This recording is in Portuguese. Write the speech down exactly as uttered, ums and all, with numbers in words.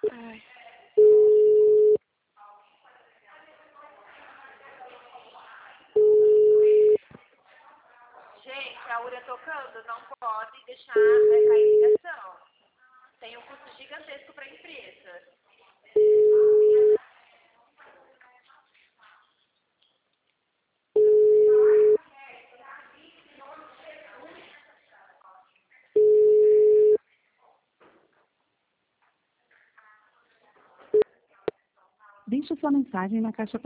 Ai. Gente, a Ura tocando, não pode deixar é, cair ligação. Tem um custo gigantesco para a empresa. Deixe sua mensagem na caixa